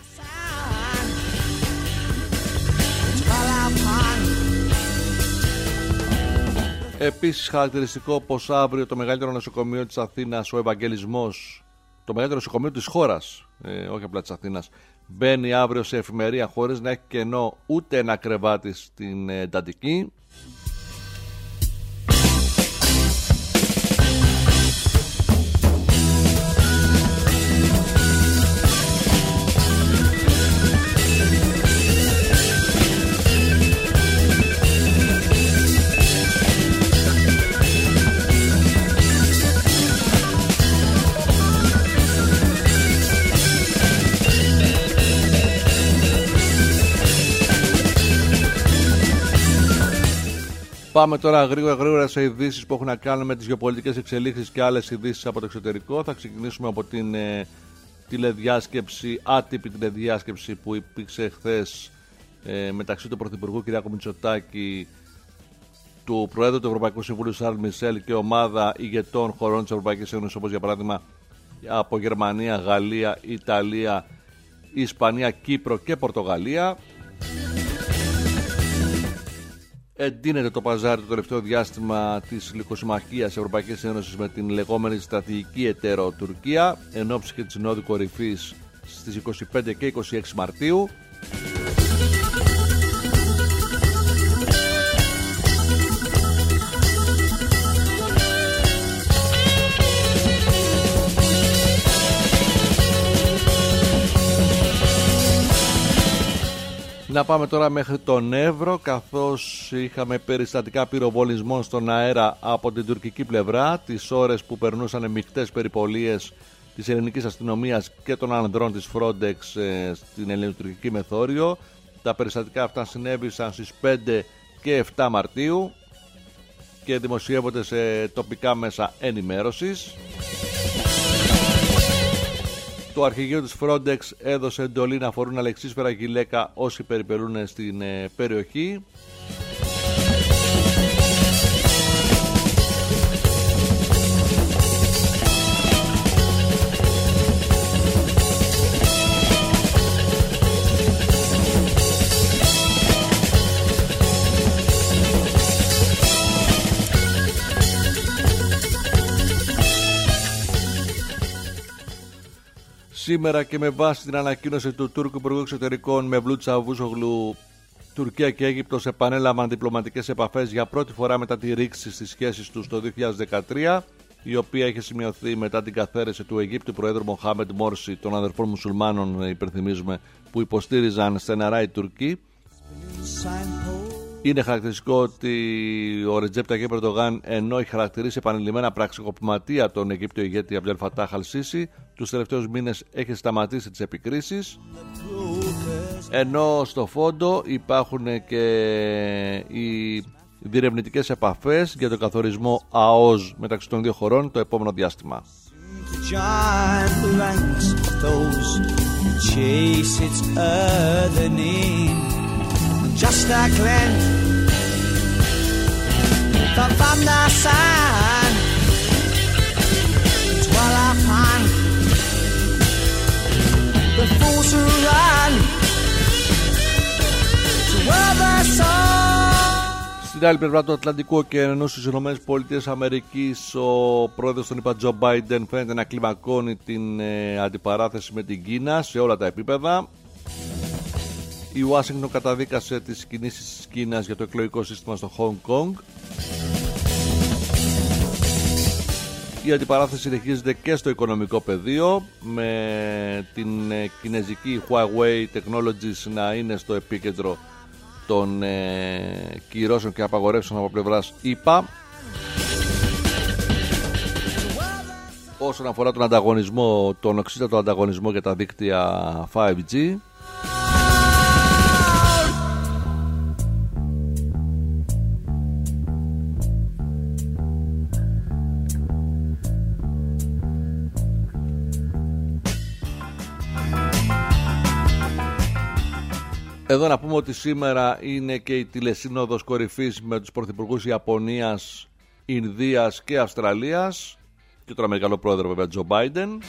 Επίσης χαρακτηριστικό πως αύριο το μεγαλύτερο νοσοκομείο της Αθήνας, ο Ευαγγελισμός, το μεγαλύτερο νοσοκομείο της χώρας, όχι απλά της Αθήνας, μπαίνει αύριο σε εφημερία χωρίς να έχει κενό ούτε ένα κρεβάτι στην εντατική. Πάμε τώρα γρήγορα σε ειδήσεις που έχουν να κάνουν με τις γεωπολιτικές εξελίξεις και άλλες ειδήσεις από το εξωτερικό. Θα ξεκινήσουμε από την άτυπη τηλεδιάσκεψη που υπήρξε χθες μεταξύ του Πρωθυπουργού κ. Μητσοτάκη, του Προέδρου του Ευρωπαϊκού Συμβουλίου Σαρλ Μισελ και ομάδα ηγετών χωρών της Ευρωπαϊκής Ένωσης, όπως για παράδειγμα από Γερμανία, Γαλλία, Ιταλία, Ισπανία, Κύπρο και Πορτογαλία. Εντείνεται το παζάρι το τελευταίο διάστημα της λικοσυμμαχίας Ευρωπαϊκής Ένωσης με την λεγόμενη στρατηγική εταίρο Τουρκία, εν ώψη και της συνόδου κορυφής στις 25 και 26 Μαρτίου. Να πάμε τώρα μέχρι τον Εύρο, καθώς είχαμε περιστατικά πυροβολισμών στον αέρα από την τουρκική πλευρά τις ώρες που περνούσαν μεικτές περιπολίες της ελληνικής αστυνομίας και των ανδρών της Frontex στην ελληνοτουρκική μεθόριο. Τα περιστατικά αυτά συνέβησαν στις 5 και 7 Μαρτίου και δημοσιεύονται σε τοπικά μέσα ενημέρωσης. Το αρχηγείο της Frontex έδωσε εντολή να φορούν αλεξίσφαιρα γυλαίκα όσοι περιπελούν στην περιοχή. Σήμερα και με βάση την ανακοίνωση του Τούρκου Υπουργού Εξωτερικών Μευλούτ Τσαβούσογλου, Τουρκία και Αίγυπτος επανέλαβαν διπλωματικές επαφές για πρώτη φορά μετά τη ρήξη στις σχέσεις τους το 2013, η οποία είχε σημειωθεί μετά την καθαίρεση του Αιγύπτου Προέδρου Μοχάμεντ Μόρση των αδερφών μουσουλμάνων, υπενθυμίζουμε, που υποστήριζαν στεναρά οι Τουρκοί. Είναι χαρακτηριστικό ότι ο Ρετζέπ Ταγιέπ Ερντογάν, ενώ έχει χαρακτηρίσει επανειλημμένα πραξικοπηματία τον Αιγύπτιο ηγέτη Αμπτελ Φατάχ Αλ Σίσι, τους τελευταίους μήνες έχει σταματήσει τις επικρίσεις. Ενώ στο φόντο υπάρχουν και οι διερευνητικές επαφές για τον καθορισμό ΑΟΣ μεταξύ των δύο χωρών το επόμενο διάστημα. chase its earthening. Just like Lent, the thunder sun, while I find the fools who run to where the sun. Στην άλλη πλευρά του Ατλαντικού ωκεανού στις ΗΠΑ, ο πρόεδρος των ΗΠΑ Τζο Μπάιντεν φαίνεται να κλιμακώνει την αντιπαράθεση με την Κίνα σε όλα τα επίπεδα. Η Ουάσιγκτον καταδίκασε τις κινήσεις της Κίνας για το εκλογικό σύστημα στο Χονγκ Κονγκ. Η αντιπαράθεση συνεχίζεται και στο οικονομικό πεδίο, με την κινέζικη Huawei Technologies να είναι στο επίκεντρο των κυρώσεων και απαγορεύσεων από πλευράς ΗΠΑ. Όσον αφορά τον ανταγωνισμό, τον οξύτατο ανταγωνισμό για τα δίκτυα 5G, εδώ να πούμε ότι σήμερα είναι και η τηλεσύνοδος κορυφής με τους πρωθυπουργούς Ιαπωνίας, Ινδίας και Αυστραλίας και τον Αμερικανό πρόεδρο βέβαια Τζο Μπάιντεν.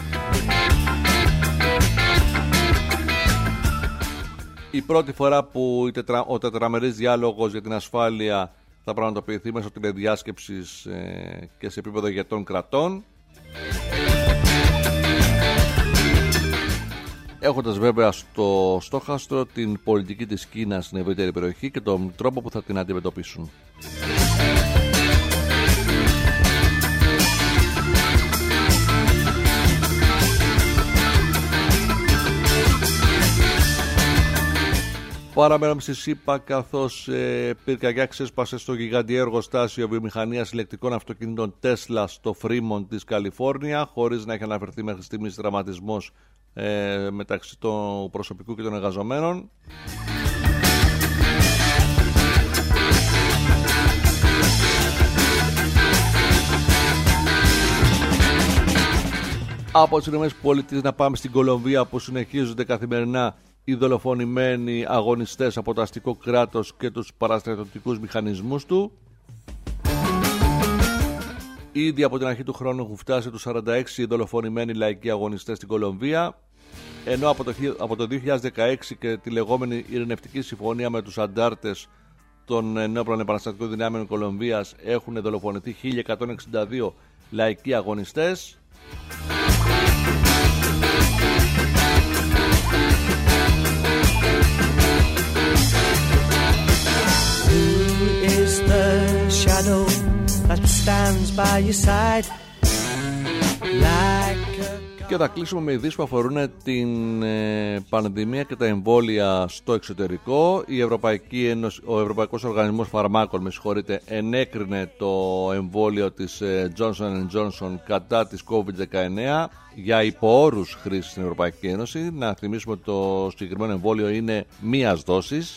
Η πρώτη φορά που ο τετραμερής διάλογος για την ασφάλεια θα πραγματοποιηθεί μέσω τηλεδιάσκεψης και σε επίπεδο ηγετών κρατών. Έχοντας βέβαια στο στόχαστρο την πολιτική της Κίνας στην ευρύτερη περιοχή και τον τρόπο που θα την αντιμετωπίσουν. Παραμένουμε στη ΣΥΠΑ, καθώς πυρκαγιά ξέσπασε στο γιγαντιαίο εργοστάσιο βιομηχανίας ηλεκτρικών αυτοκινήτων Tesla στο Fremont της Καλιφόρνια, χωρίς να έχει αναφερθεί μέχρι στιγμής δραματισμός μεταξύ του προσωπικού και των εργαζομένων. Από τις ΗΠΑ να πάμε στην Κολομβία, που συνεχίζονται καθημερινά οι δολοφονημένοι αγωνιστές από το αστικό κράτος και τους παραστρατιωτικούς μηχανισμούς του. Ήδη από την αρχή του χρόνου έχουν φτάσει τους 46 δολοφονημένοι λαϊκοί αγωνιστές στην Κολομβία, ενώ από το 2016 και τη λεγόμενη ειρηνευτική συμφωνία με τους αντάρτες των νέων επαναστατικών δυνάμεων Κολομβίας έχουν δολοφονηθεί 1162 λαϊκοί αγωνιστές. Και θα κλείσουμε με ειδήσεις που αφορούν την πανδημία και τα εμβόλια στο εξωτερικό. Ο Ευρωπαϊκός Οργανισμός Φαρμάκων ενέκρινε το εμβόλιο της Johnson & Johnson κατά της COVID-19 για υποόρους χρήσης στην Ευρωπαϊκή Ένωση. Να θυμίσουμε ότι το συγκεκριμένο εμβόλιο είναι μίας δόσης.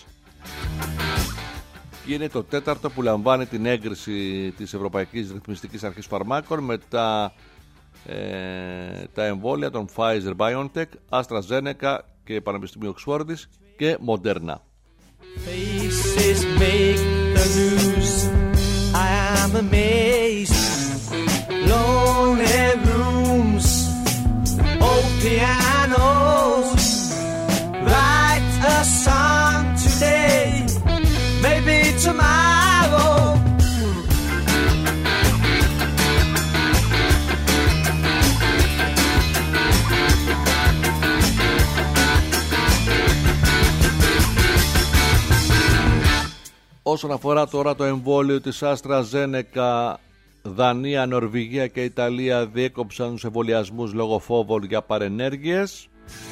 Είναι το τέταρτο που λαμβάνει την έγκριση της Ευρωπαϊκής Ρυθμιστικής Αρχής Φαρμάκων μετά τα εμβόλια των Pfizer, BioNTech, AstraZeneca και Πανεπιστημίου Οξφόρδης και Moderna. Faces make the news. I am amazed. Lonely rooms, old pianos. Write a song today, maybe tomorrow. Όσον αφορά τώρα το εμβόλιο της AstraZeneca, Δανία, Νορβηγία και Ιταλία διέκοψαν τους εμβολιασμούς λόγω φόβων για παρενέργειες.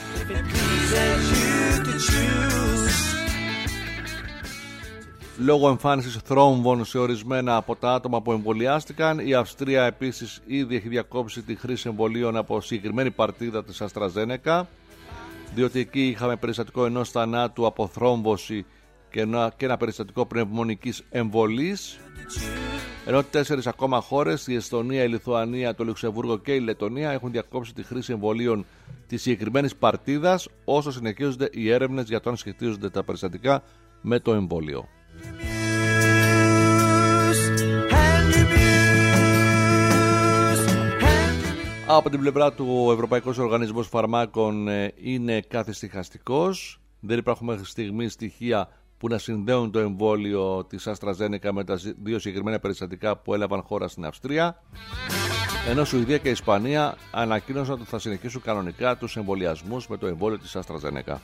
Λόγω εμφάνισης θρόμβων σε ορισμένα από τα άτομα που εμβολιάστηκαν, η Αυστρία επίσης ήδη έχει διακόψει τη χρήση εμβολίων από συγκεκριμένη παρτίδα της AstraZeneca, διότι εκεί είχαμε περιστατικό ενός θανάτου από θρόμβωση και ένα περιστατικό πνευμονικής εμβολής. Ενώ 4 ακόμα χώρες, η Εσθονία, η Λιθουανία, το Λουξεμβούργο και η Λετονία, έχουν διακόψει τη χρήση εμβολίων της συγκεκριμένης παρτίδας, όσο συνεχίζονται οι έρευνες για το αν σχετίζονται τα περιστατικά με το εμβόλιο. Από την πλευρά του Ευρωπαϊκός Οργανισμός Φαρμάκων είναι καθησυχαστικός. Δεν υπάρχουν μέχρι στιγμή στοιχεία που να συνδέουν το εμβόλιο της AstraZeneca με τα δύο συγκεκριμένα περιστατικά που έλαβαν χώρα στην Αυστρία. Ενώ Σουηδία και Ισπανία ανακοίνωσαν ότι θα συνεχίσουν κανονικά τους εμβολιασμούς με το εμβόλιο της AstraZeneca.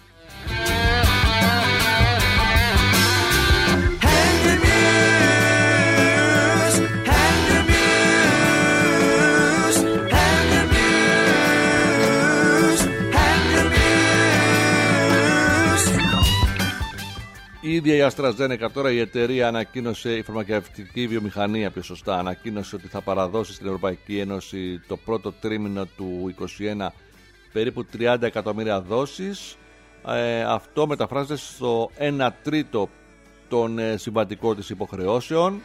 Η ίδια η AstraZeneca τώρα, η εταιρεία ανακοίνωσε, η φαρμακευτική βιομηχανία πιο σωστά, ανακοίνωσε ότι θα παραδώσει στην Ευρωπαϊκή Ένωση το πρώτο τρίμηνο του 2021 περίπου 30 εκατομμύρια δόσεις. Αυτό μεταφράζεται στο 1 τρίτο των συμβατικών της υποχρεώσεων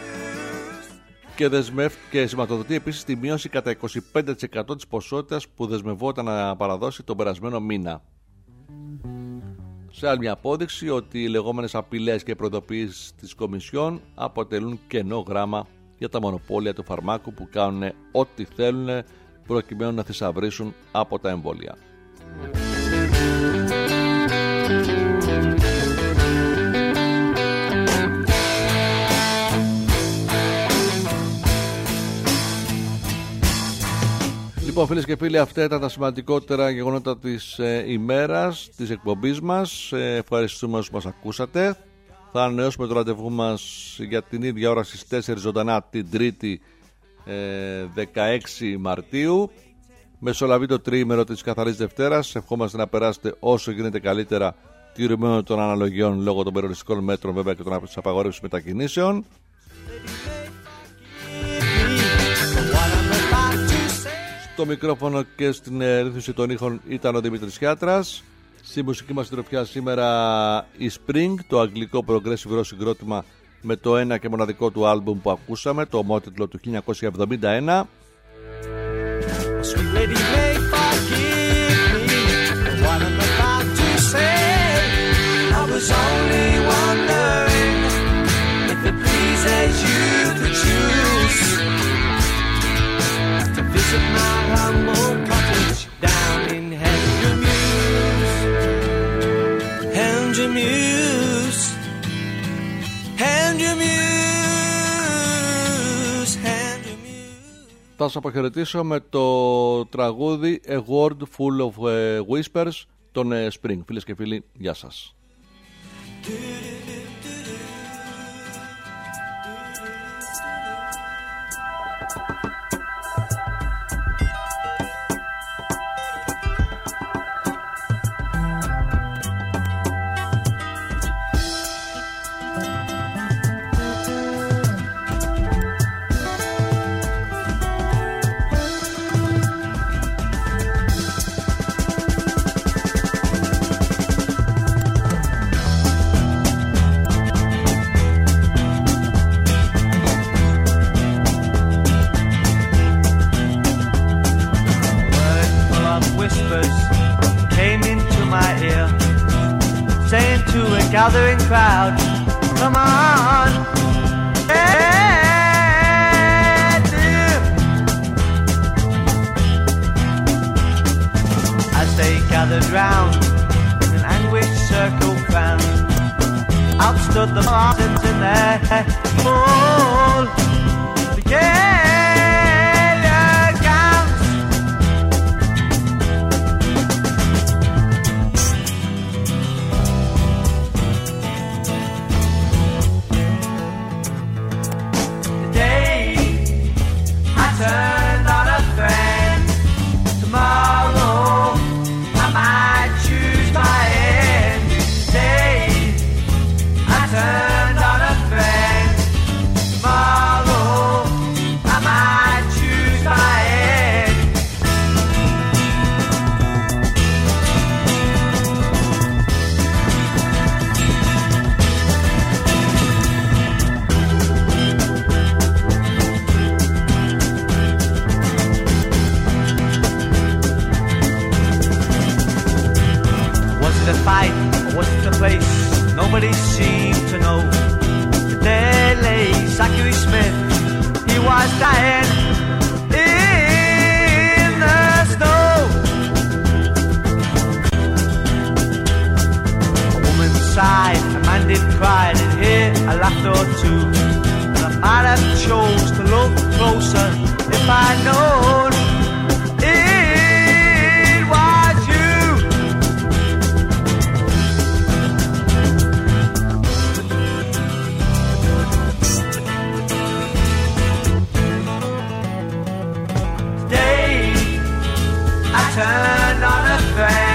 και σηματοδοτεί επίσης τη μείωση κατά 25% της ποσότητας που δεσμευόταν να παραδώσει τον περασμένο μήνα. Σε άλλη μια απόδειξη ότι οι λεγόμενες απειλές και προειδοποιήσεις της Κομισιόν αποτελούν κενό γράμμα για τα μονοπόλια του φαρμάκου που κάνουν ό,τι θέλουν προκειμένου να θησαυρίσουν από τα εμβόλια. Λοιπόν, φίλες και φίλοι, αυτά ήταν τα σημαντικότερα γεγονότα της ημέρας, της εκπομπής μας. Ευχαριστούμε όσους μας ακούσατε. Θα ανανεώσουμε το ραντεβού μας για την ίδια ώρα στις 4 ζωντανά την Τρίτη 16 Μαρτίου. Μεσολαβεί το τριήμερο της Καθαρής Δευτέρας. Ευχόμαστε να περάσετε όσο γίνεται καλύτερα, τηρουμένων των αναλογιών λόγω των περιοριστικών μέτρων βέβαια και των απαγορεύσεων μετακινήσεων. Στο μικρόφωνο και στην ρύθμιση των ήχων ήταν ο Δημήτρης Χιάτρας. Στη μουσική μας συντροφιά σήμερα η Spring, το αγγλικό progressive rock συγκρότημα με το ένα και μοναδικό του άλμπουμ που ακούσαμε, το ομότιτλο του 1971. Visit my humble cottage down in Hendra Muse. Θα σας αποχαιρετήσω με το τραγούδι A World Full of Whispers των Spring. Φίλες και φίλοι, γεια σας. Gathering crowd, come on, hey, as they gathered round in an anguished circle round, outstood the mountains in their full regalia gowns. Turned on a friend. Tomorrow I might choose my end. Today I turned on a friend. Tomorrow I might nobody seemed to know. There lay Zachary Smith, he was dying in the snow. A woman sighed, a man did cry, and hear a laugh or two. And I might have chose to look closer if I'd known it was you. Today I turned on a fan.